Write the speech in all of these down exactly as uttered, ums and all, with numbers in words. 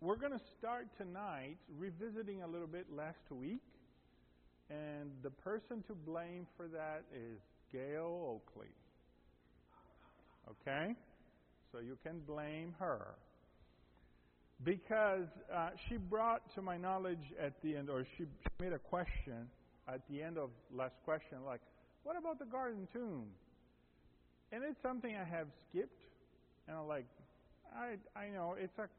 we're going to start tonight revisiting a little bit last week. And the person to blame for that is Gail Oakley. Okay? So you can blame her. Because uh, she brought to my knowledge at the end, or she made a question at the end of last question, like, what about the garden tomb? And it's something I have skipped. And I'm like, I I know it's a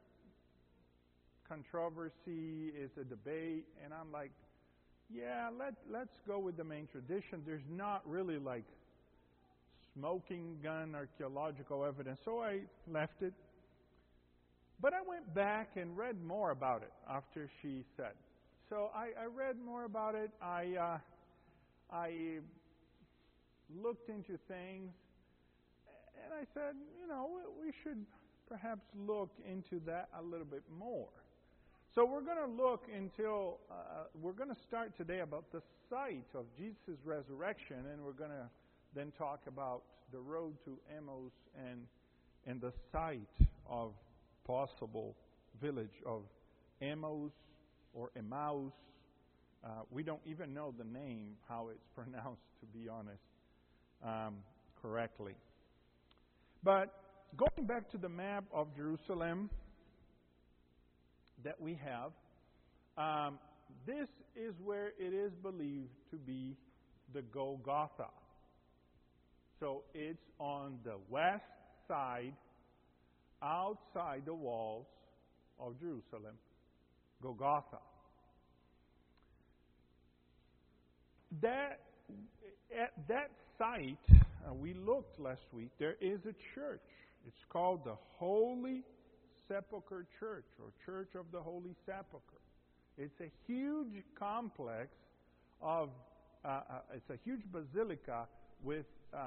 controversy, it's a debate, and I'm like, yeah, let let's go with the main tradition. There's not really like smoking gun archaeological evidence, so I left it. But I went back and read more about it after she said. So I, I read more about it. I uh, I looked into things, and I said, you know, we should perhaps look into that a little bit more. So we're going to look until, uh, we're going to start today about the site of Jesus' resurrection, and we're going to then talk about the road to Emmaus and, and the site of possible village of Emmaus or Emmaus. Uh, we don't even know the name, how it's pronounced, to be honest, um, correctly. But going back to the map of Jerusalem that we have, um, this is where it is believed to be the Golgotha. So it's on the west side, outside the walls of Jerusalem, Golgotha. That at that site, uh, we looked last week, there is a church. It's called the Holy Sepulchre Church, or Church of the Holy Sepulchre. It's a huge complex of, uh, uh, it's a huge basilica with uh,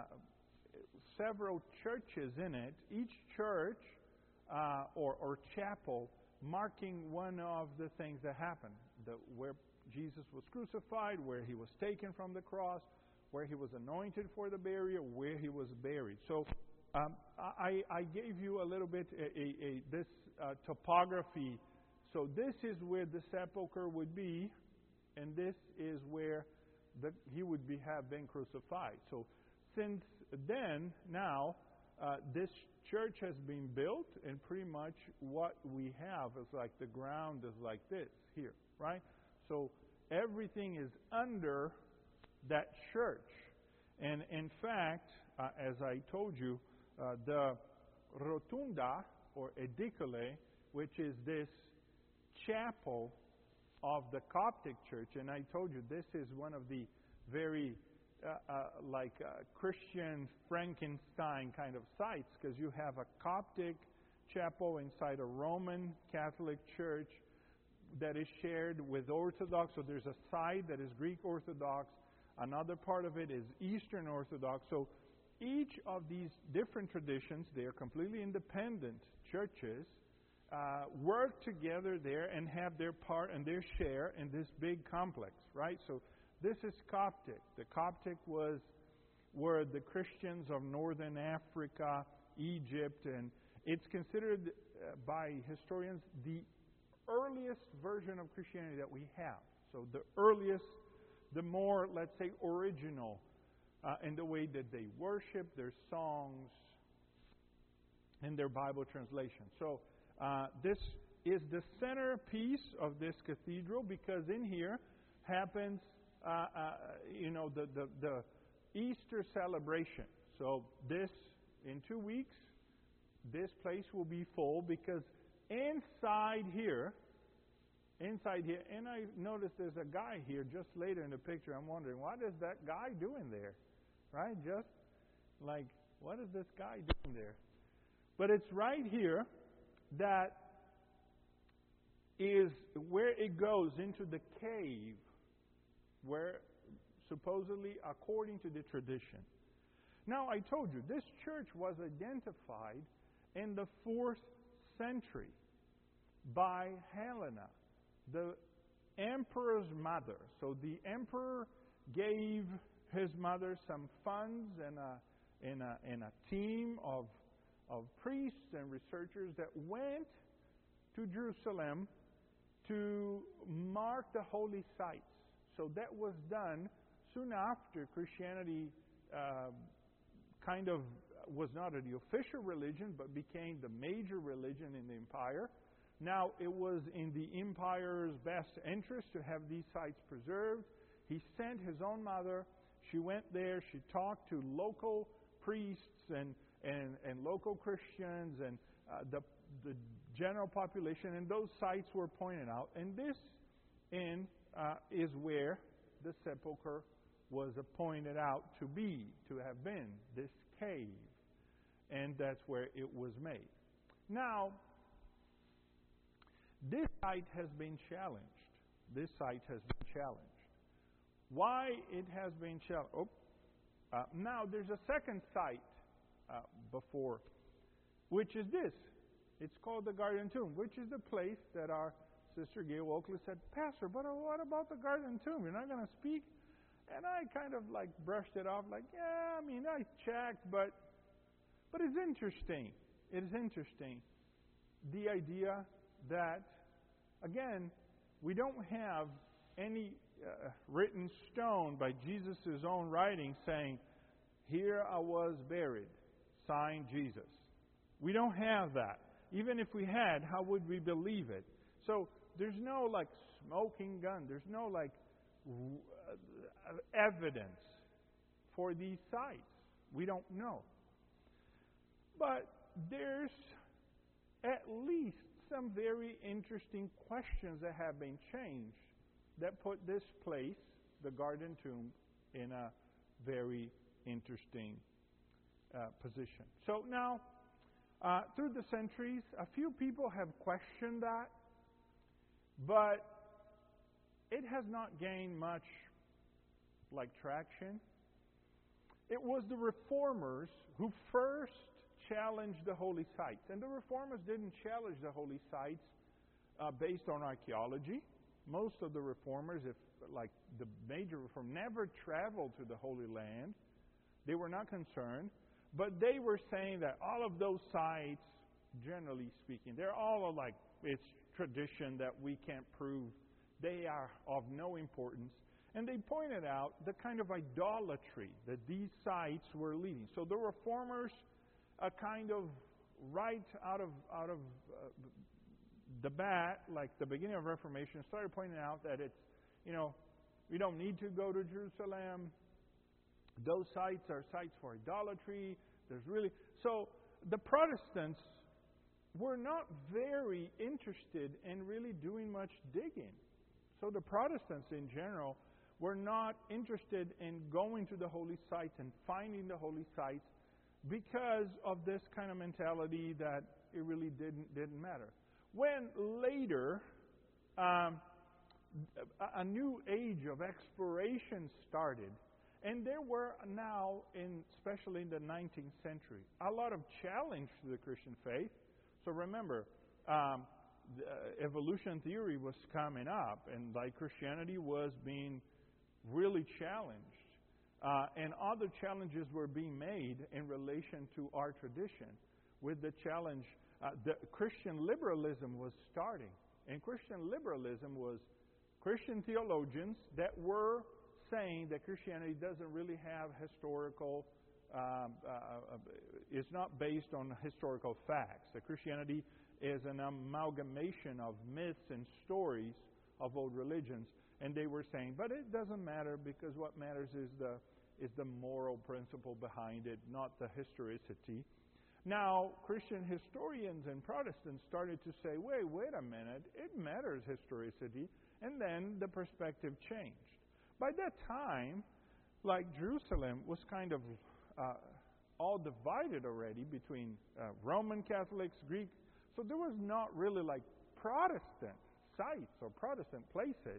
several churches in it, each church uh, or, or chapel marking one of the things that happened, the, where Jesus was crucified, where he was taken from the cross, where he was anointed for the burial, where he was buried. So um, I, I gave you a little bit a, a, a, this uh, topography. So this is where the sepulcher would be, and this is where the, he would be, have been crucified. So since then, now, uh, this church has been built, and pretty much what we have is like the ground is like this here, right? So everything is under that church. And in fact, uh, as I told you, uh, the rotunda, or edicule, which is this chapel of the Coptic church, and I told you this is one of the very uh, uh, like uh, Christian Frankenstein kind of sites, because you have a Coptic chapel inside a Roman Catholic church that is shared with Orthodox. So there's a side that is Greek Orthodox, another part of it is Eastern Orthodox. So each of these different traditions, they are completely independent churches, uh, work together there and have their part and their share in this big complex, right? So this is Coptic. The Coptic was were the Christians of northern Africa, Egypt, and it's considered uh, by historians the earliest version of Christianity that we have. So the earliest, the more, let's say, original uh, in the way that they worship, their songs, and their Bible translation. So uh, this is the centerpiece of this cathedral, because in here happens, uh, uh, you know, the, the, the Easter celebration. So this, in two weeks, this place will be full, because inside here, inside here, and I noticed there's a guy here just later in the picture. I'm wondering, what is that guy doing there? Right? Just like, what is this guy doing there? But it's right here that is where it goes into the cave, where supposedly, according to the tradition. Now, I told you, this church was identified in the fourth century by Helena, the emperor's mother. So the emperor gave his mother some funds and a, and a, and a team of, of priests and researchers that went to Jerusalem to mark the holy sites. So that was done soon after Christianity uh, kind of was not the official religion, but became the major religion in the empire. Now, it was in the empire's best interest to have these sites preserved. He sent his own mother. She went there. She talked to local priests and, and, and local Christians and uh, the, the general population, and those sites were pointed out. And this inn uh, is where the sepulcher was pointed out to be, to have been, this cave. And that's where it was made. Now, this site has been challenged. This site has been challenged. Why it has been challenged? Oh, uh, now there's a second site uh, before, which is this. It's called the Garden Tomb, which is the place that our sister Gail Oakley said, Pastor, but what about the Garden Tomb? You're not going to speak? And I kind of like brushed it off, like, yeah, I mean, I checked, but but it's interesting. It is interesting. The idea that, again, we don't have any uh, written stone by Jesus' own writing saying, here I was buried, signed Jesus. We don't have that. Even if we had, how would we believe it? So there's no like smoking gun. There's no like uh, evidence for these sites. We don't know. But there's at least some very interesting questions that have been changed that put this place, the Garden Tomb, in a very interesting uh, position. So now, uh, through the centuries, a few people have questioned that, but it has not gained much like traction. It was the Reformers who first challenged the holy sites. And the Reformers didn't challenge the holy sites uh, based on archaeology. Most of the Reformers, if like the major Reform, never traveled to the Holy Land. They were not concerned. But they were saying that all of those sites, generally speaking, they're all like, it's tradition that we can't prove. They are of no importance. And they pointed out the kind of idolatry that these sites were leading. So the Reformers, a kind of right out of out of uh, the bat, like the beginning of Reformation, started pointing out that it's, you know, we don't need to go to Jerusalem. Those sites are sites for idolatry. There's really so the Protestants were not very interested in really doing much digging. So the Protestants in general were not interested in going to the holy sites and finding the holy sites because of this kind of mentality that it really didn't didn't matter. When later um, a, a new age of exploration started, and there were now, in especially in the nineteenth century, a lot of challenge to the Christian faith. So remember, um, the evolution theory was coming up, and like Christianity was being really challenged. Uh, and other challenges were being made in relation to our tradition. With the challenge, uh, the Christian liberalism was starting. And Christian liberalism was Christian theologians that were saying that Christianity doesn't really have historical, um, uh, is not based on historical facts. That Christianity is an amalgamation of myths and stories of old religions. And they were saying, but it doesn't matter because what matters is the is the moral principle behind it, not the historicity. Now, Christian historians and Protestants started to say, wait, wait a minute, it matters historicity. And then the perspective changed. By that time, like Jerusalem was kind of uh, all divided already between uh, Roman Catholics, Greek. So there was not really like Protestant sites or Protestant places.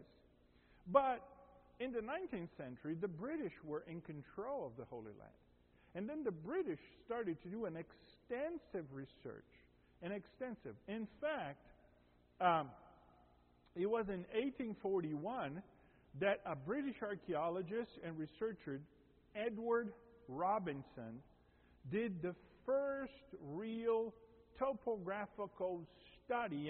But in the nineteenth century, the British were in control of the Holy Land. And then the British started to do an extensive research. An extensive. In fact, um, it was in eighteen forty-one that a British archaeologist and researcher, Edward Robinson, did the first real topographical study and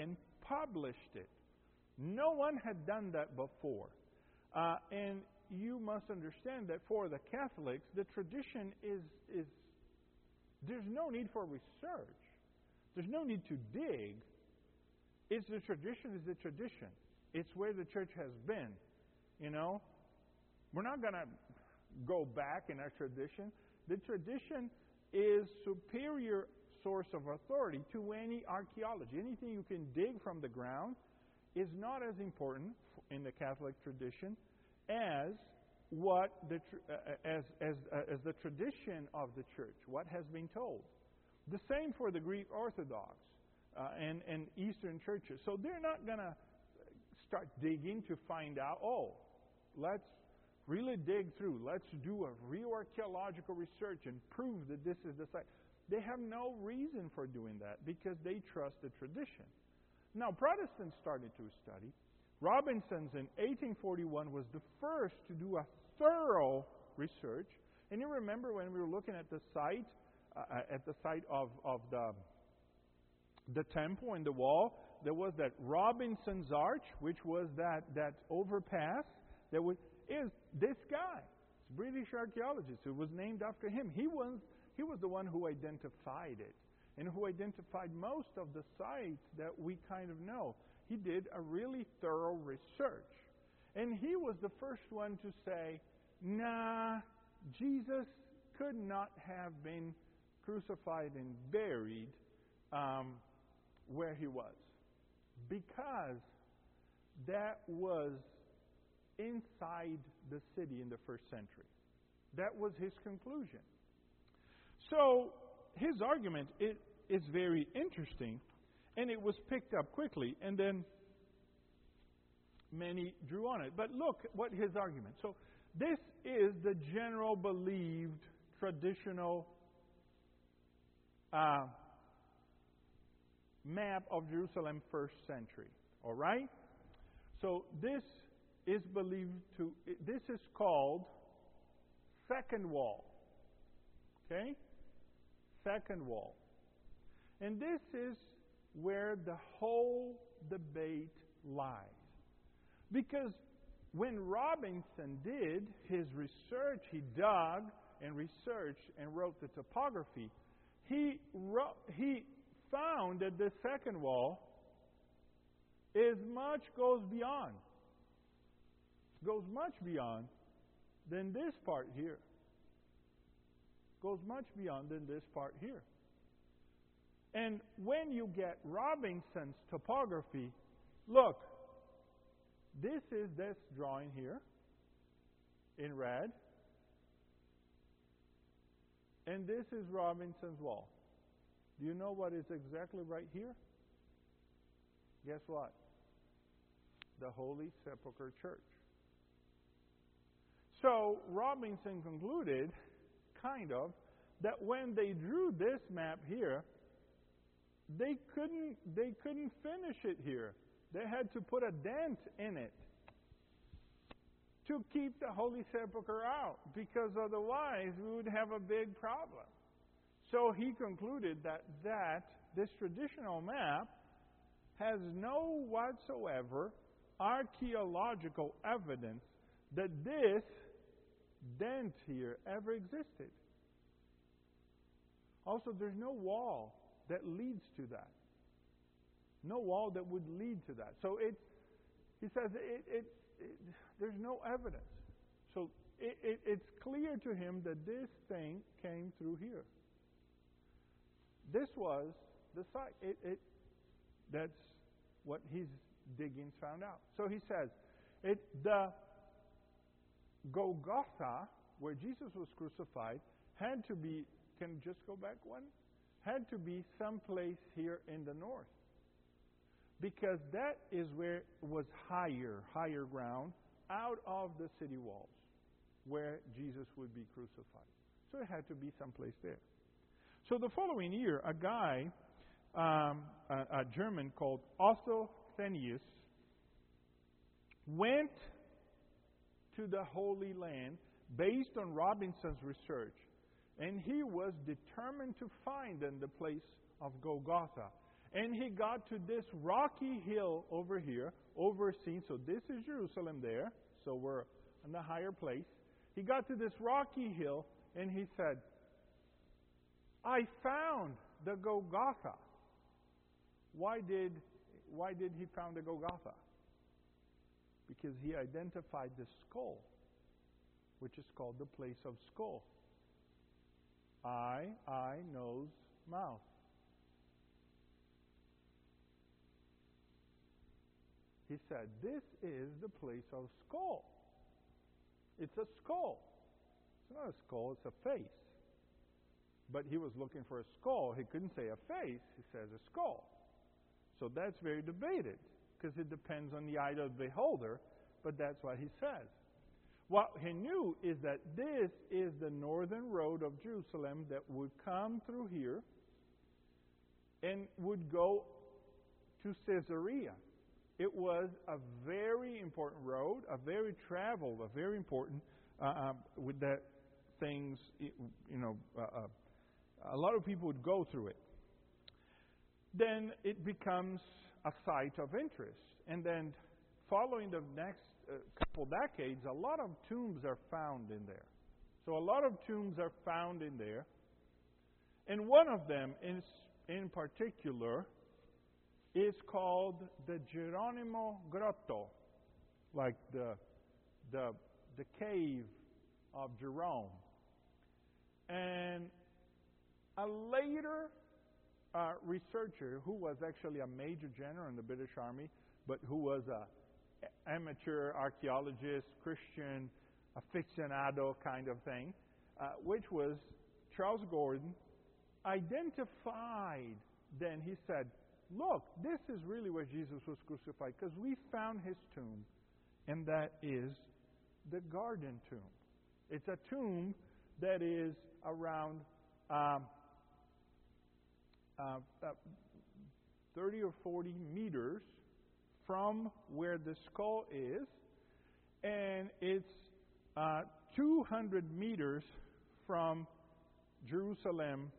published it. No one had done that before. Uh, and you must understand that for the Catholics, the tradition is, is, there's no need for research. There's no need to dig. It's the tradition is the tradition. It's where the church has been. You know? We're not going to go back in our tradition. The tradition is superior source of authority to any archaeology. Anything you can dig from the ground is not as important in the Catholic tradition as what the uh, as as uh, as the tradition of the church, what has been told. The same for the Greek Orthodox uh, and and Eastern churches. So they're not going to start digging to find out. Oh, let's really dig through. Let's do a real archaeological research and prove that this is the site. They have no reason for doing that because they trust the tradition. Now, Protestants started to study. Robinson's in eighteen forty-one was the first to do a thorough research. And you remember when we were looking at the site, uh, at the site of, of the, the temple and the wall, there was that Robinson's Arch, which was that, that overpass that was, is this guy. It's a British archaeologist. It was named after him. He was, he was the one who identified it and who identified most of the sites that we kind of know. He did a really thorough research. And he was the first one to say, nah, Jesus could not have been crucified and buried um, where he was. Because that was inside the city in the first century. That was his conclusion. So his argument is, is very interesting. And it was picked up quickly, and then many drew on it. But look what his argument. So this is the general believed traditional uh, map of Jerusalem first century. All right? So this is believed to, this is called second wall. Okay? Second wall. And this is where the whole debate lies. Because when Robinson did his research, he dug and researched and wrote the topography, he wrote, he found that the second wall is much goes beyond, goes much beyond than this part here. Goes much beyond than this part here. And when you get Robinson's topography, look, this is this drawing here in red. And this is Robinson's wall. Do you know what is exactly right here? Guess what? The Holy Sepulchre Church. So Robinson concluded, kind of, that when they drew this map here, They couldn't, they couldn't finish it here. They had to put a dent in it to keep the Holy Sepulchre out, because otherwise we would have a big problem. So he concluded that, that this traditional map has no whatsoever archaeological evidence that this dent here ever existed. Also, there's no wall that leads to that. No wall that would lead to that. So it's, he says it, it, it, there's no evidence. So it, it, it's clear to him that this thing came through here. This was the site. It, it, that's what his diggings found out. So he says, it, the Golgotha, where Jesus was crucified, had to be, can you just go back one? Had to be someplace here in the north. Because that is where it was higher, higher ground, out of the city walls, where Jesus would be crucified. So it had to be someplace there. So the following year, a guy, um, a, a German called Otto Thenius, went to the Holy Land based on Robinson's research. And he was determined to find then the place of Golgotha. And he got to this rocky hill over here, overseen. So this is Jerusalem there. So we're in the higher place. He got to this rocky hill and he said, I found the Golgotha. Why did, why did he found the Golgotha? Because he identified the skull, which is called the place of skull. Eye, eye, nose, mouth. He said, this is the place of skull. It's a skull. It's not a skull, it's a face. But he was looking for a skull. He couldn't say a face. He says a skull. So that's very debated, because it depends on the eye of the beholder, but that's what he says. What he knew is that this is the northern road of Jerusalem that would come through here and would go to Caesarea. It was a very important road, a very traveled, a very important, uh, uh, with that things, you know, uh, uh, a lot of people would go through it. Then it becomes a site of interest. And then following the next uh, couple decades, a lot of tombs are found in there. So a lot of tombs are found in there. And one of them, in, in particular, is called the Geronimo Grotto, like the, the, the cave of Jerome. And a later uh, researcher, who was actually a major general in the British Army, but who was an amateur archaeologist, Christian, aficionado kind of thing, uh, which was Charles Gordon, identified, then he said, look, this is really where Jesus was crucified, because we found his tomb, and that is the Garden Tomb. It's a tomb that is around um, uh, uh, thirty or forty meters from where the skull is, and it's uh, two hundred meters from Jerusalem,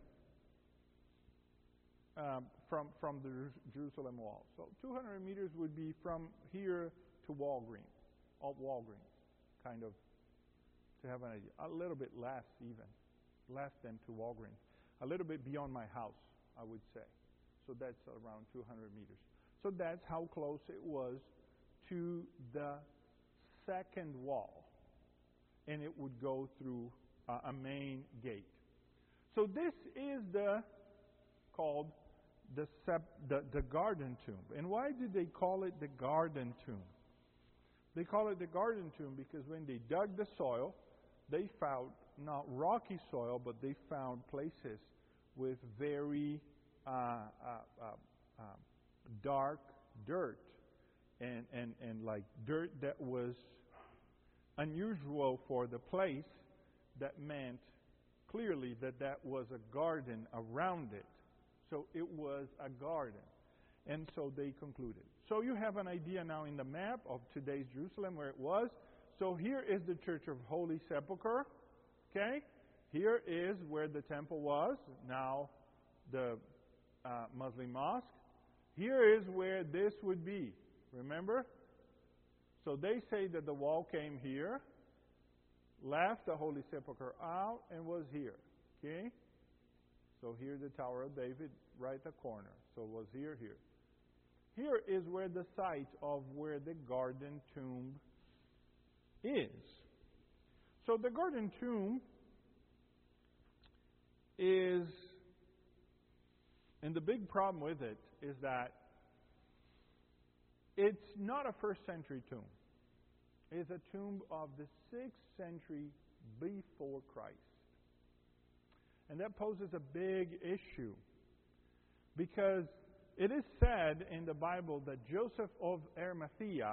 um, from from the Jerusalem wall. So two hundred meters would be from here to Walgreens, or Walgreens, kind of, to have an idea. A little bit less even, less than to Walgreens. A little bit beyond my house, I would say. So that's around two hundred meters. So that's how close it was to the second wall. And it would go through uh, a main gate. So this is the called the, sep- the the Garden Tomb. And why did they call it the Garden Tomb? They call it the Garden Tomb because when they dug the soil, they found not rocky soil, but they found places with very uh, uh, uh, uh, dark dirt and, and, and like dirt that was unusual for the place. That meant clearly that that was a garden around it. So it was a garden. And so they concluded. So you have an idea now in the map of today's Jerusalem where it was. So here is the Church of Holy Sepulchre. Okay? Here is where the temple was. Now the uh, Muslim mosque. Here is where this would be. Remember? So they say that the wall came here, left the Holy Sepulchre out, and was here. Okay? So here the Tower of David, right at the corner. So it was here, here. Here is where the site of where the Garden Tomb is. So the Garden Tomb is, and the big problem with it is that it's not a first century tomb. It's a tomb of the sixth century before Christ. And that poses a big issue because it is said in the Bible that Joseph of Arimathea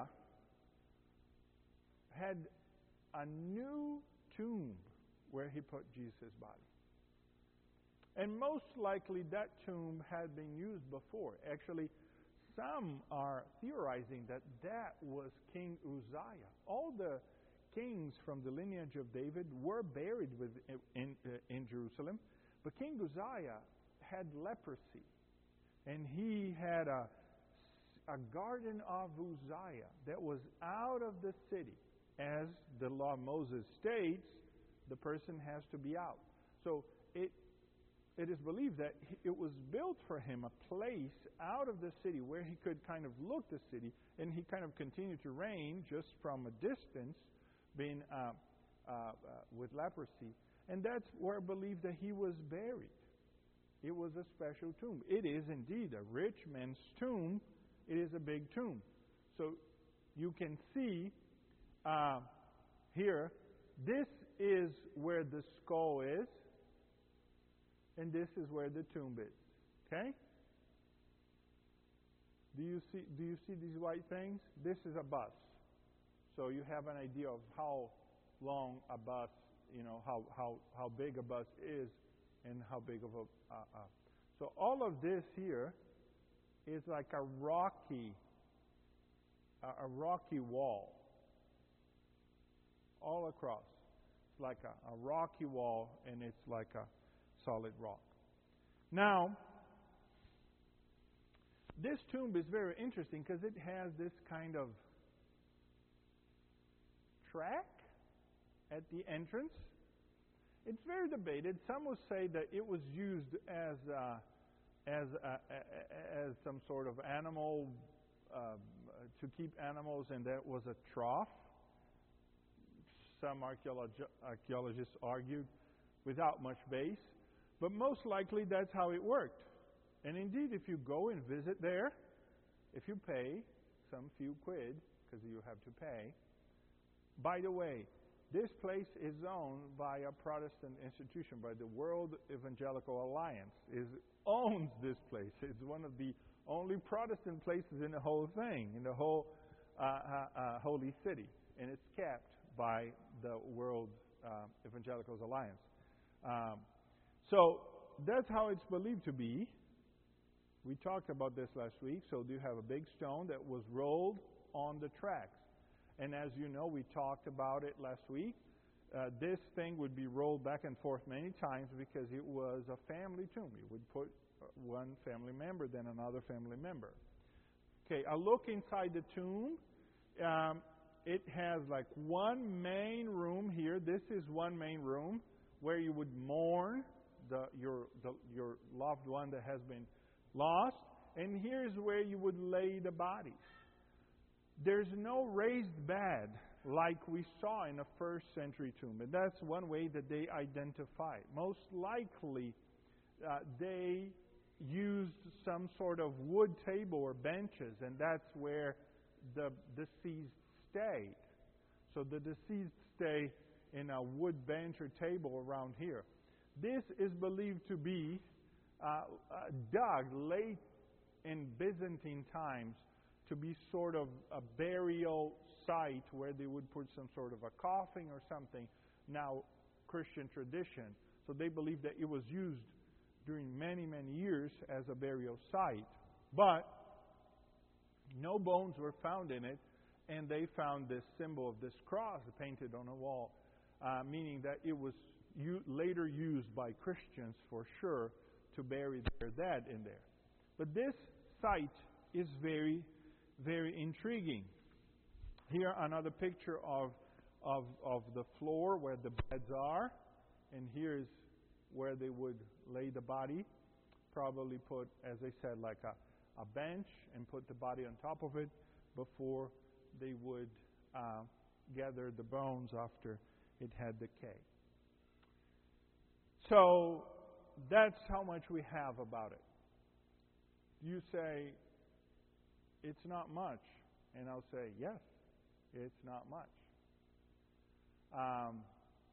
had a new tomb where he put Jesus' body. And most likely that tomb had been used before. Actually, some are theorizing that that was King Uzziah. All the kings from the lineage of David were buried with, in, uh, in Jerusalem, but King Uzziah had leprosy. And he had a, a garden of Uzziah that was out of the city. As the law of Moses states, the person has to be out. So it it is believed that it was built for him a place out of the city where he could kind of look the city, and he kind of continued to reign just from a distance, being uh, uh, uh, with leprosy. And that's where I believe that he was buried. It was a special tomb. It is indeed a rich man's tomb. It is a big tomb. So you can see uh, here, this is where the skull is, and this is where the tomb is. Okay? Do you see do you see these white things? This is a bus. So you have an idea of how long a bus, you know, how how, how big a bus is and how big of a uh, uh. So all of this here is like a rocky a, a rocky wall all across. It's like a, a rocky wall, and it's like a solid rock. Now, this tomb is very interesting because it has this kind of track at the entrance. It's very debated. Some will say that it was used as uh, as uh, as some sort of animal uh, to keep animals, and that was a trough. Some archaeolog- archaeologists argued without much base. But most likely that's how it worked. And indeed, if you go and visit there, if you pay some few quid, because you have to pay. By the way, this place is owned by a Protestant institution, by the World Evangelical Alliance. It owns this place. It's one of the only Protestant places in the whole thing, in the whole uh, uh, uh, holy city. And it's kept by the World uh, Evangelicals Alliance. Um, So that's how it's believed to be. We talked about this last week. So you have a big stone that was rolled on the tracks. And as you know, we talked about it last week. Uh, this thing would be rolled back and forth many times because it was a family tomb. You would put one family member, then another family member. Okay, a look inside the tomb. Um, it has like one main room here. This is one main room where you would mourn The, your the, your loved one that has been lost, and here's where you would lay the bodies. There's no raised bed like we saw in a first century tomb, and that's one way that they identify. Most likely, uh, they used some sort of wood table or benches, and that's where the deceased stayed. So the deceased stay in a wood bench or table around here. This is believed to be uh, uh, dug late in Byzantine times to be sort of a burial site where they would put some sort of a coffin or something, now Christian tradition. So they believe that it was used during many, many years as a burial site. But no bones were found in it, and they found this symbol of this cross painted on a wall, uh, meaning that it was U- later used by Christians for sure to bury their dead in there. But this site is very, very intriguing. Here another picture of, of, of the floor where the beds are, and here's where they would lay the body. Probably put, as I said, like a, a bench and put the body on top of it before they would uh, gather the bones after it had decayed. So that's how much we have about it. You say, it's not much. And I'll say, yes, it's not much. Um,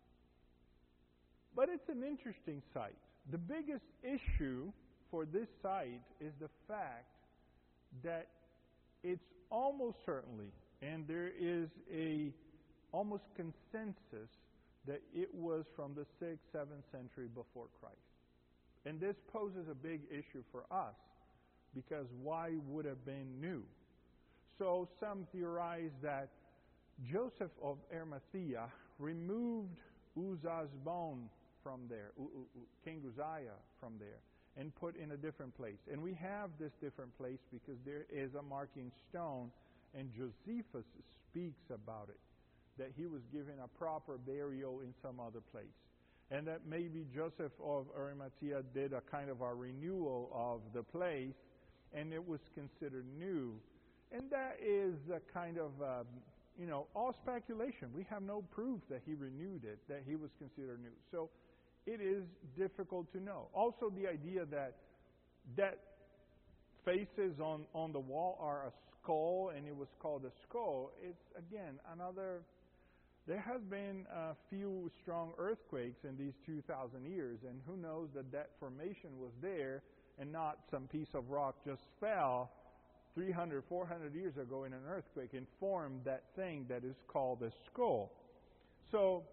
but it's an interesting site. The biggest issue for this site is the fact that it's almost certainly, and there is a almost consensus that it was from the sixth, seventh century before Christ. And this poses a big issue for us, because why would have been new? So some theorize that Joseph of Arimathea removed Uzzah's bone from there, King Uzziah from there, and put in a different place. And we have this different place because there is a marking stone, and Josephus speaks about it, that he was given a proper burial in some other place. And that maybe Joseph of Arimathea did a kind of a renewal of the place, and it was considered new. And that is a kind of, um, you know, all speculation. We have no proof that he renewed it, that he was considered new. So it is difficult to know. Also, the idea that that faces on, on the wall are a skull, and it was called a skull, it's, again, another... There has been a few strong earthquakes in these two thousand years, and who knows that that formation was there and not some piece of rock just fell three hundred, four hundred years ago in an earthquake and formed that thing that is called a skull. So,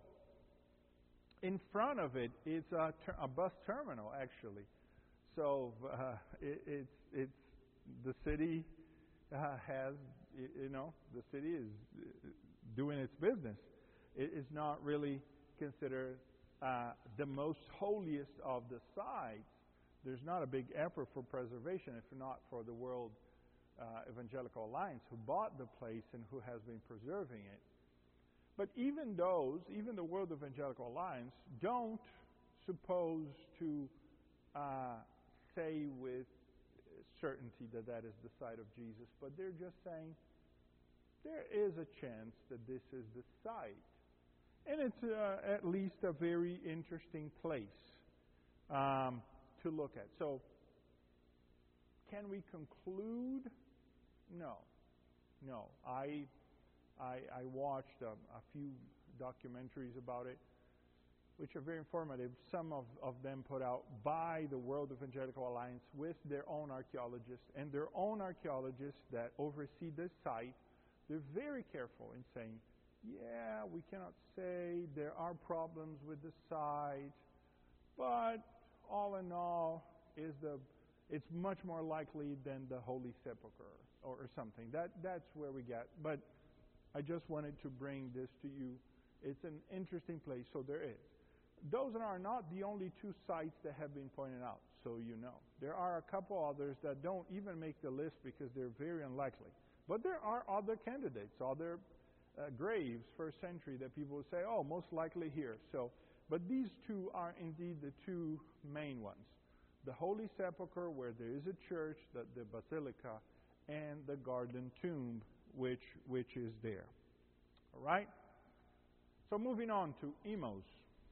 in front of it is a, ter- a bus terminal, actually. So, uh, it, it's, it's the city uh, has, you know, the city is doing its business. It is not really considered uh, the most holiest of the sites. There's not a big effort for preservation, if not for the World uh, Evangelical Alliance, who bought the place and who has been preserving it. But even those, even the World Evangelical Alliance, don't suppose to uh, say with certainty that that is the site of Jesus, but they're just saying there is a chance that this is the site. And it's uh, at least a very interesting place um, to look at. So, can we conclude? No. No. I I, I watched a, a few documentaries about it, which are very informative. Some of, of them put out by the World Evangelical Alliance with their own archaeologists. And their own archaeologists that oversee this site, they're very careful in saying, yeah, we cannot say there are problems with the site, but all in all, is the it's much more likely than the Holy Sepulchre or, or something. That that's where we get. But I just wanted to bring this to you. It's an interesting place, so there is. Those are not the only two sites that have been pointed out, so you know. There are a couple others that don't even make the list because they're very unlikely. But there are other candidates, other Uh, graves, first century, that people would say, oh, most likely here. So, but these two are indeed the two main ones. The Holy Sepulchre, where there is a church, the, the basilica, and the garden tomb, which, which is there. All right? So moving on to Emmaus.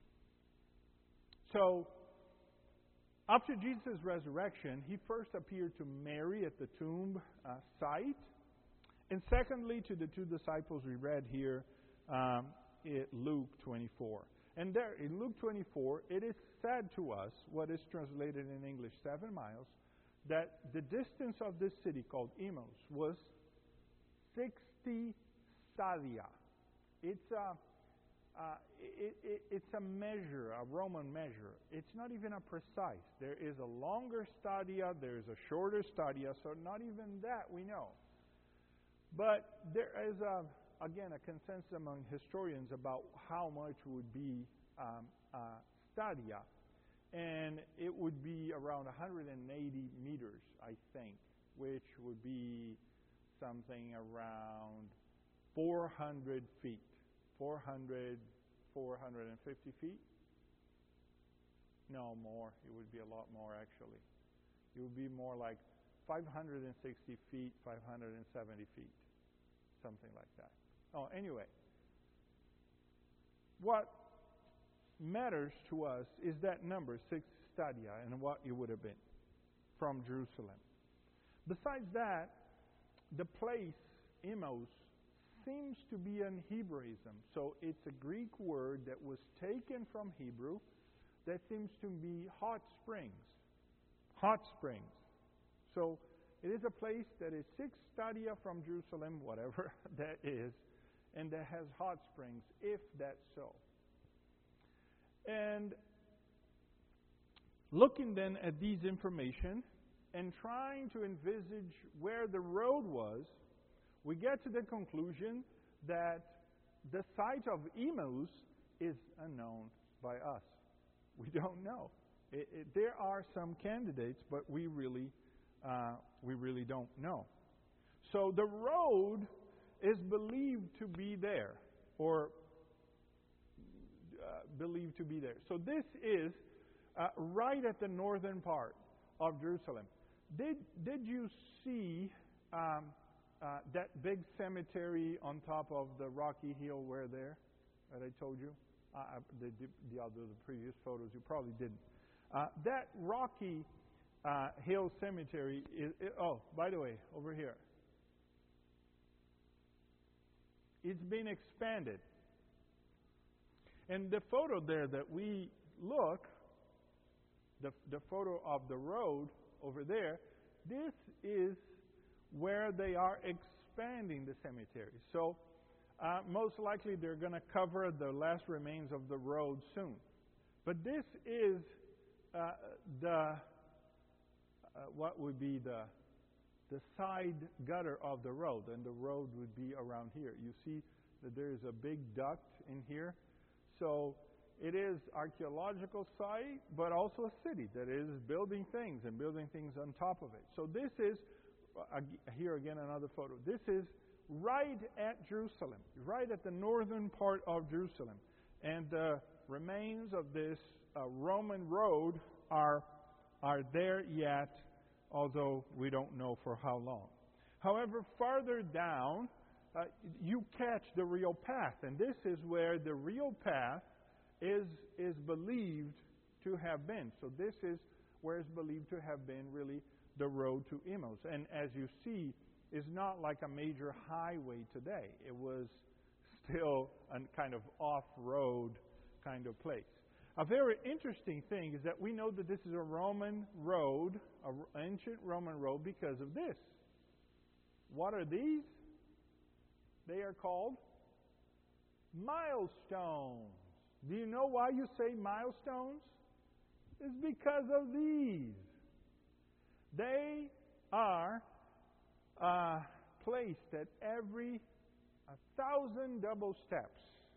So, after Jesus' resurrection, he first appeared to Mary at the tomb uh, site. And secondly, to the two disciples we read here um, in Luke twenty-four. And there, in Luke twenty-four, it is said to us, what is translated in English, seven miles, that the distance of this city called Emmaus was sixty stadia. It's a, uh, it, it, it's a measure, a Roman measure. It's not even a precise. There is a longer stadia, there is a shorter stadia, so not even that we know. But there is, a, again, a consensus among historians about how much would be um, uh, stadia. And it would be around one hundred eighty meters, I think, which would be something around four hundred feet. four hundred, four hundred fifty feet? No, more. It would be a lot more, actually. It would be more like five hundred sixty feet, five hundred seventy feet, something like that. Oh, anyway, what matters to us is that number, six stadia, and what it would have been from Jerusalem. Besides that, the place, Emmaus, seems to be an Hebraism. So it's a Greek word that was taken from Hebrew that seems to be hot springs. Hot springs. So it is a place that is six stadia from Jerusalem, whatever that is, and that has hot springs, if that's so. And looking then at these information and trying to envisage where the road was, we get to the conclusion that the site of Emmaus is unknown by us. We don't know. It, it, there are some candidates, but we really, uh, we really don't know. So the road is believed to be there, or uh, believed to be there. So this is uh, right at the northern part of Jerusalem. Did did you see um, uh, that big cemetery on top of the rocky hill where there that I told you? Uh, the, the, the other the previous photos you probably didn't. Uh, that rocky uh, hill cemetery is, is oh by the way over here. It's been expanded. And the photo there that we look, the, the photo of the road over there, this is where they are expanding the cemetery. So uh, most likely they're going to cover the last remains of the road soon. But this is uh, the, uh, what would be the the side gutter of the road, and the road would be around here. You see that there is a big duct in here. So it is archaeological site, but also a city that is building things and building things on top of it. So this is, uh, here again another photo. This is right at Jerusalem, right at the northern part of Jerusalem. And the remains of this uh, Roman road are, are there yet, although we don't know for how long. However, farther down, uh, you catch the real path, and this is where the real path is is believed to have been. So this is where it's believed to have been really the road to Emmaus. And as you see, it's not like a major highway today. It was still a kind of off-road kind of place. A very interesting thing is that we know that this is a Roman road, an ancient Roman road, because of this. What are these? They are called milestones. Do you know why you say milestones? It's because of these. They are uh, placed at every a thousand double steps.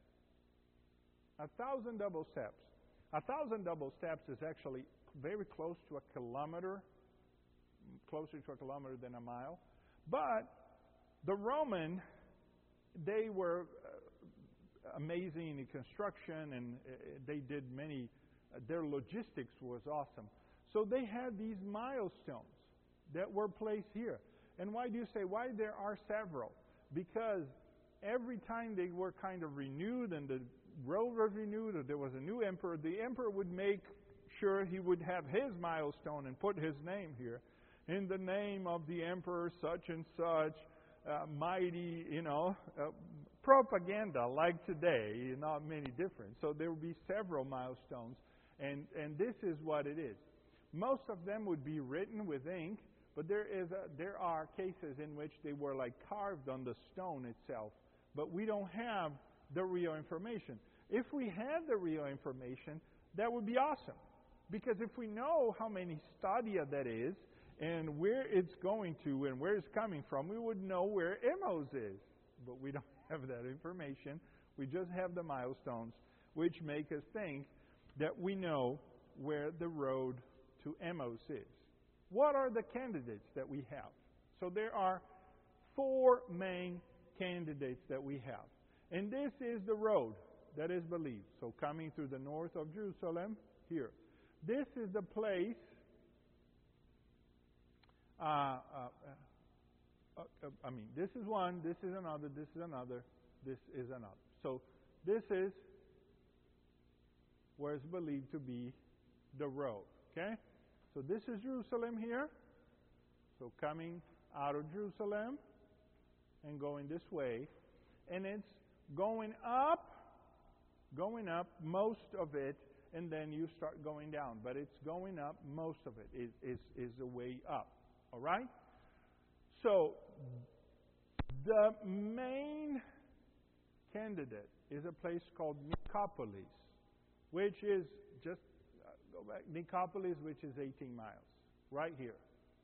A thousand double steps. A thousand double steps is actually very close to a kilometer, closer to a kilometer than a mile. But the Roman, they were uh, amazing in construction, and uh, they did many, uh, their logistics was awesome. So they had these milestones that were placed here. And why do you say, why there are several? Because every time they were kind of renewed and the road was renewed, or there was a new emperor, the emperor would make sure he would have his milestone and put his name here. In the name of the emperor such and such, uh, mighty, you know, uh, propaganda like today, not many different. So there would be several milestones, and, and this is what it is. Most of them would be written with ink, but there is a, there are cases in which they were like carved on the stone itself. But we don't have the real information. If we had the real information, that would be awesome. Because if we know how many stadia that is, and where it's going to, and where it's coming from, we would know where Emmaus is. But we don't have that information. We just have the milestones, which make us think that we know where the road to Emmaus is. What are the candidates that we have? So there are four main candidates that we have. And this is the road that is believed. So coming through the north of Jerusalem, here. This is the place, uh, uh, uh, uh, I mean, this is one, this is another, this is another, this is another. So this is where it's believed to be the road. Okay? So this is Jerusalem here. So coming out of Jerusalem and going this way. And it's going up, going up most of it, and then you start going down. But it's going up, most of it is, is, is the way up. All right? So the main candidate is a place called Nicopolis, which is just, uh, go back, Nicopolis, which is eighteen miles, right here.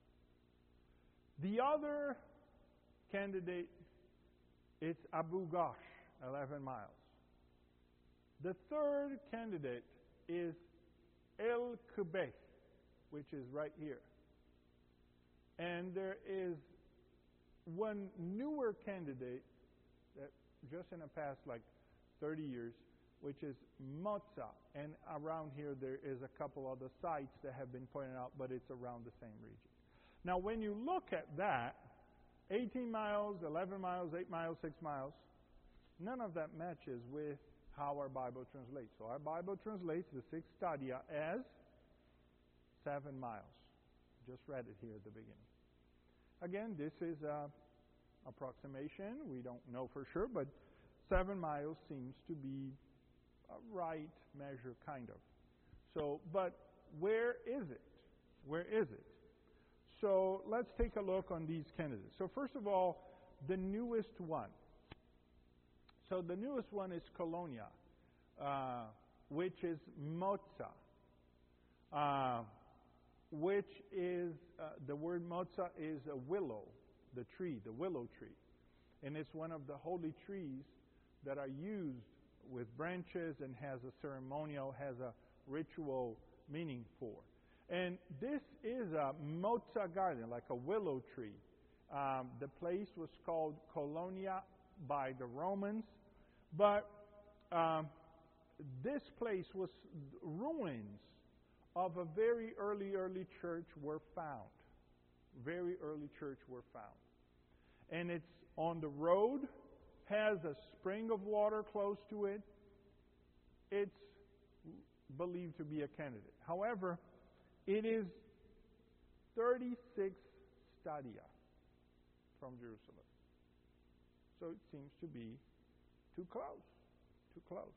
The other candidate is Abu Ghosh, eleven miles. The third candidate is El Kubay, which is right here. And there is one newer candidate that just in the past like thirty years, which is Moza. And around here there is a couple other sites that have been pointed out, but it's around the same region. Now when you look at that, eighteen miles, eleven miles, eight miles, six miles, none of that matches with how our Bible translates. So our Bible translates the six stadia as seven miles. Just read it here at the beginning. Again, this is an approximation. We don't know for sure, but seven miles seems to be a right measure, kind of. So, but where is it? Where is it? So let's take a look on these candidates. So first of all, the newest one. So the newest one is Colonia, uh, which is Moza, uh, which is, uh, the word Moza is a willow, the tree, the willow tree. And it's one of the holy trees that are used with branches and has a ceremonial, has a ritual meaning for. And this is a Moza garden, like a willow tree. Um, the place was called Colonia by the Romans, but um, this place was ruins of a very early, early church were found. Very early church were found. And it's on the road, has a spring of water close to it. It's believed to be a candidate. However, it is thirty-six stadia from Jerusalem. So it seems to be too close. Too close.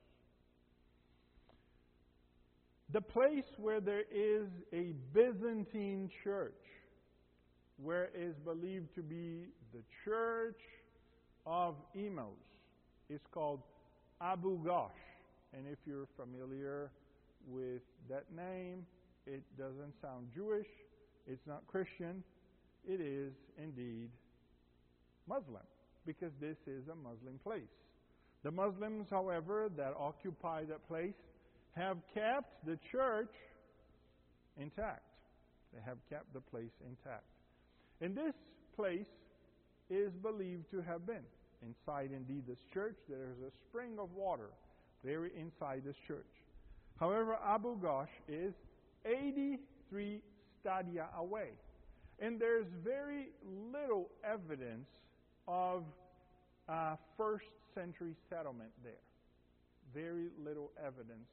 The place where there is a Byzantine church, where is believed to be the church of Emos, is called Abu Ghosh. And if you're familiar with that name, it doesn't sound Jewish, it's not Christian, it is indeed Muslim, because this is a Muslim place. The Muslims, however, that occupy that place have kept the church intact. They have kept the place intact. And this place is believed to have been inside indeed this church. There is a spring of water very inside this church. However, Abu Ghosh is eighty-three stadia away. And there's very little evidence of uh, first century settlement there. Very little evidence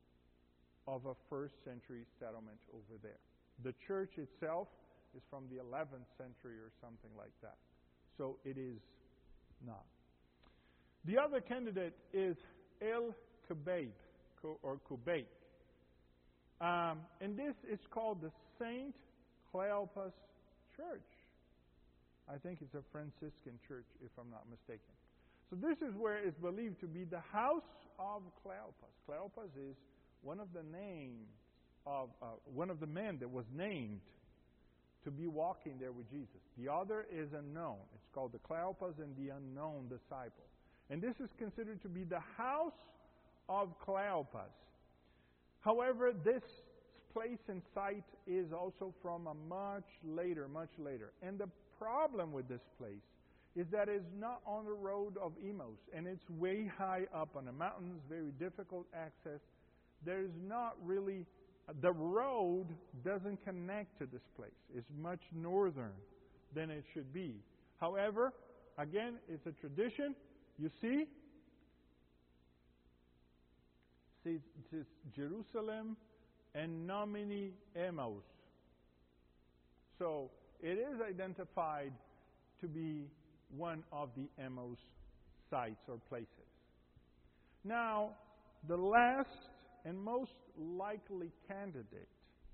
of a first century settlement over there. The church itself is from the eleventh century or something like that. So it is not. The other candidate is El Kubayb, or Kubay. Um, and this is called the Saint Cleopas Church. I think it's a Franciscan church, if I'm not mistaken. So this is where it's believed to be the house of Cleopas. Cleopas is one of the names of uh, one of the men that was named to be walking there with Jesus. The other is unknown. It's called the Cleopas and the unknown disciple. And this is considered to be the house of Cleopas. However, this place and site is also from a much later, much later. And the problem with this place is that it's not on the road of Emos, and it's way high up on the mountains, very difficult access. There's not really, the road doesn't connect to this place. It's much northern than it should be. However, again, it's a tradition. You see, see it's Jerusalem and nomini Emmaus. So it is identified to be one of the Emmaus sites or places. Now, the last and most likely candidate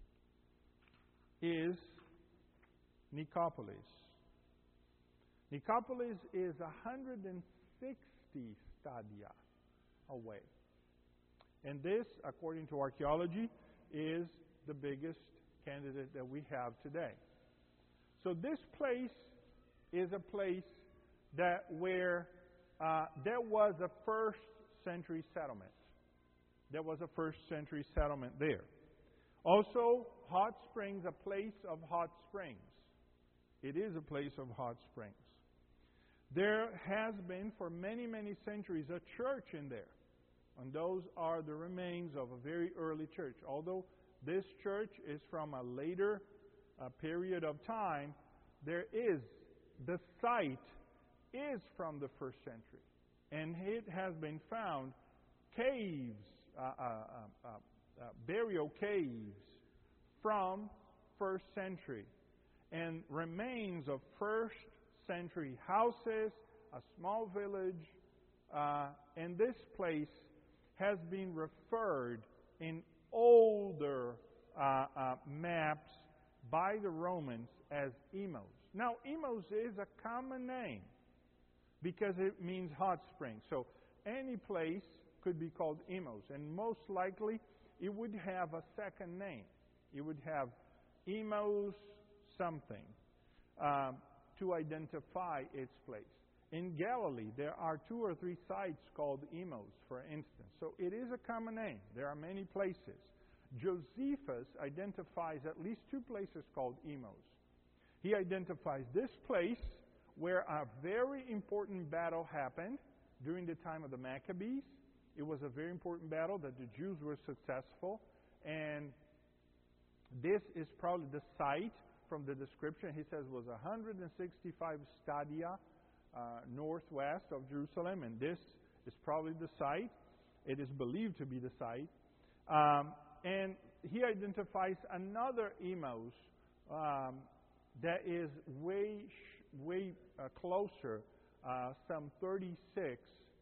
is Nicopolis. Nicopolis is one hundred sixty stadia away. And this, according to archaeology, is the biggest candidate that we have today. So this place is a place that where uh, there was a first century settlement. There was a first century settlement there. Also, hot springs, a place of hot springs. It is a place of hot springs. There has been for many, many centuries a church in there. And those are the remains of a very early church. Although this church is from a later uh, period of time, there is, the site is from the first century. And it has been found caves, uh, uh, uh, uh, burial caves from first century. And remains of first century houses, a small village, uh, and this place has been referred in older uh, uh, maps by the Romans as Emos. Now, Emos is a common name because it means hot spring. So any place could be called Emos, and most likely it would have a second name. It would have Emos something um, to identify its place. In Galilee, there are two or three sites called Emos, for instance. So it is a common name. There are many places. Josephus identifies at least two places called Emos. He identifies this place where a very important battle happened during the time of the Maccabees. It was a very important battle that the Jews were successful. And this is probably the site from the description. He says was one hundred sixty-five stadia uh, northwest of Jerusalem. And this is probably the site. It is believed to be the site. Um, and he identifies another Emos um, that is way, way uh, closer, uh, some thirty-six,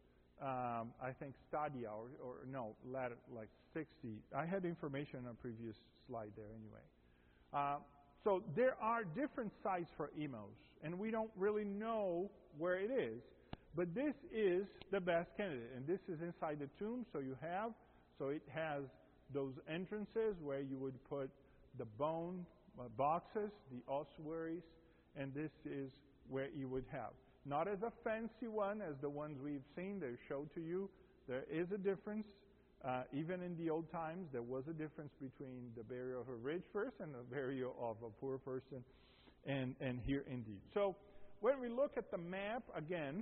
um, I think, stadia, or, or no, lat- like sixty. I had information on a previous slide there anyway. Uh, so there are different sites for Emos, and we don't really know where it is. But this is the best candidate, and this is inside the tomb, so you have, so it has those entrances where you would put the bone uh, boxes, the ossuaries, and this is where you would have. Not as a fancy one as the ones we've seen, they showed to you. There is a difference. Uh, even in the old times, there was a difference between the burial of a rich person and the burial of a poor person, and, and here indeed. So when we look at the map again,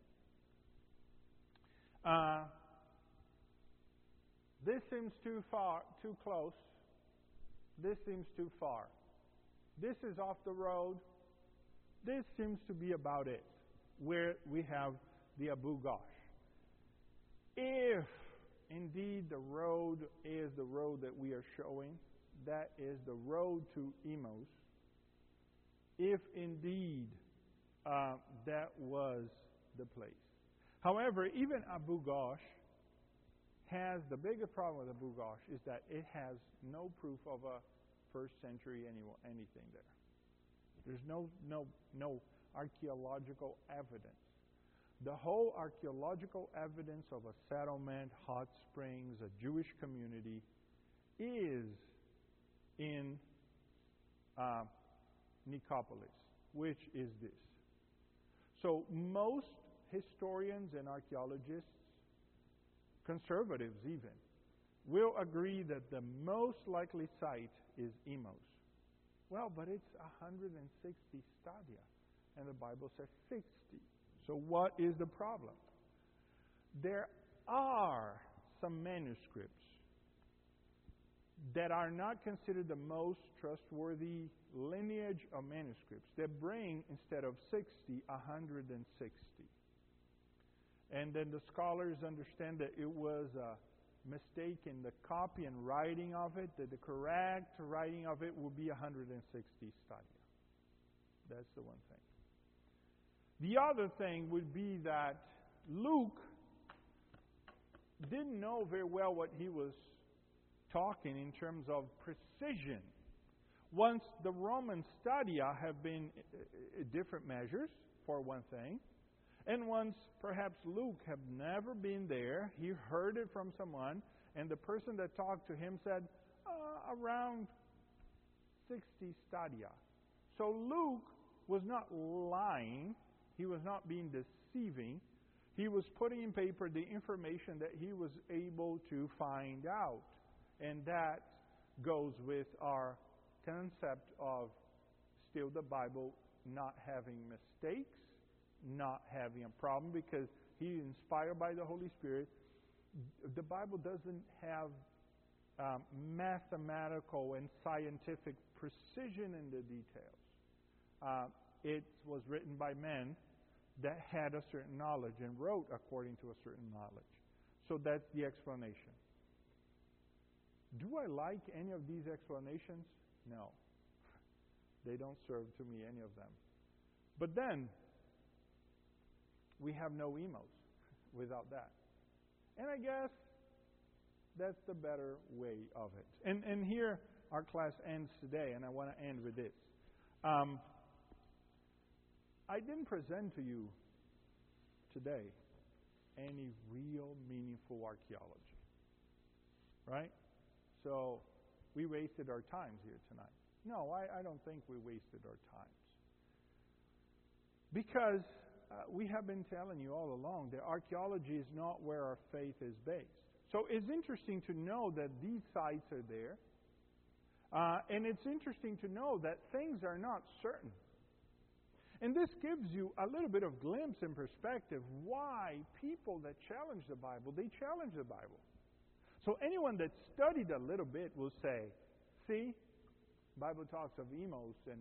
uh, this seems too far, too close. This seems too far. This is off the road. This seems to be about it, where we have the Abu Ghosh. If indeed the road is the road that we are showing, that is the road to Emos, if indeed uh, that was the place. However, even Abu Ghosh has, the bigger problem with Abu Ghosh is that it has no proof of a first century any, anything there. There's no, no, no archaeological evidence. The whole archaeological evidence of a settlement, hot springs, a Jewish community, is in uh, Nicopolis, which is this. So most historians and archaeologists, conservatives even, will agree that the most likely site is Emos. Well, but it's one hundred sixty stadia, and the Bible says sixty. So what is the problem? There are some manuscripts that are not considered the most trustworthy lineage of manuscripts that bring, instead of sixty, one hundred sixty. And then the scholars understand that it was a mistake in the copy and writing of it, that the correct writing of it would be one hundred sixty stadia. That's the one thing. The other thing would be that Luke didn't know very well what he was talking in terms of precision. Once the Roman stadia have been uh, different measures, for one thing, and once perhaps Luke had never been there, he heard it from someone, and the person that talked to him said, uh, around sixty stadia. So Luke was not lying. He was not being deceiving. He was putting in paper the information that he was able to find out. And that goes with our concept of still the Bible not having mistakes, not having a problem, because He is inspired by the Holy Spirit. The Bible doesn't have um, mathematical and scientific precision in the details. Uh, it was written by men that had a certain knowledge and wrote according to a certain knowledge. So that's the explanation. Do I like any of these explanations? No. They don't serve to me, any of them. But then, we have no emos without that. And I guess that's the better way of it. And, and here, our class ends today, and I want to end with this. Um, I didn't present to you today any real meaningful archaeology. Right? So, we wasted our times here tonight. No, I, I don't think we wasted our times. Because uh, we have been telling you all along that archaeology is not where our faith is based. So it's interesting to know that these sites are there. Uh, and it's interesting to know that things are not certain. And this gives you a little bit of glimpse and perspective why people that challenge the Bible, they challenge the Bible. So anyone that studied a little bit will say, see, Bible talks of emos, and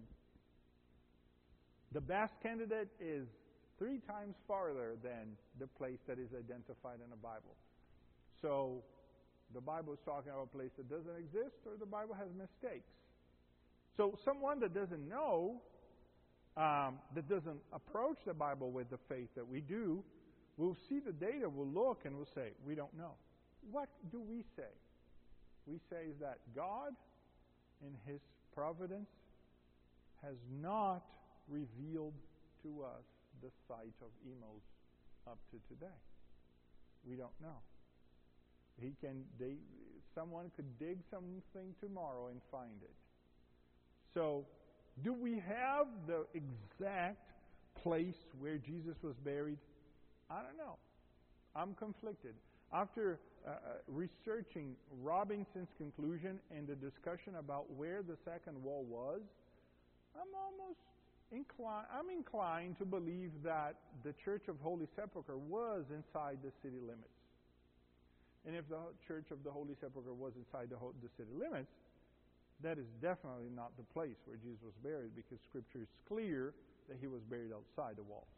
the best candidate is three times farther than the place that is identified in the Bible. So the Bible is talking about a place that doesn't exist, or the Bible has mistakes. So someone that doesn't know, um, that doesn't approach the Bible with the faith that we do, will see the data, will look, and will say, we don't know. What do we say? We say that God, in His providence, has not revealed to us the site of Emos up to today. We don't know. He can. They, someone could dig something tomorrow and find it. So, do we have the exact place where Jesus was buried? I don't know. I'm conflicted. After uh, researching Robinson's conclusion and the discussion about where the second wall was, I'm almost inclined, I'm inclined to believe that the Church of Holy Sepulchre was inside the city limits. And if the Church of the Holy Sepulchre was inside the, the city limits, that is definitely not the place where Jesus was buried, because Scripture is clear that He was buried outside the walls.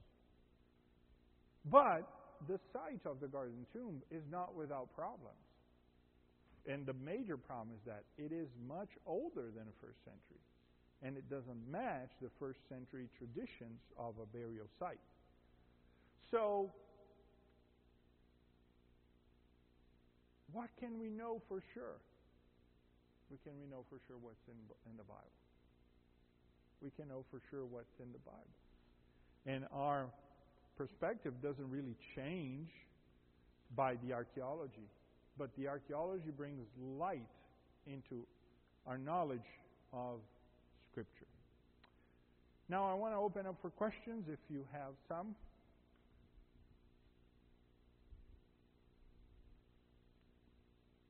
But the site of the Garden Tomb is not without problems. And the major problem is that it is much older than the first century. And it doesn't match the first century traditions of a burial site. So, what can we know for sure? We can we know for sure what's in, in the Bible. We can know for sure what's in the Bible. And our perspective doesn't really change by the archaeology. But the archaeology brings light into our knowledge of Scripture. Now I want to open up for questions if you have some.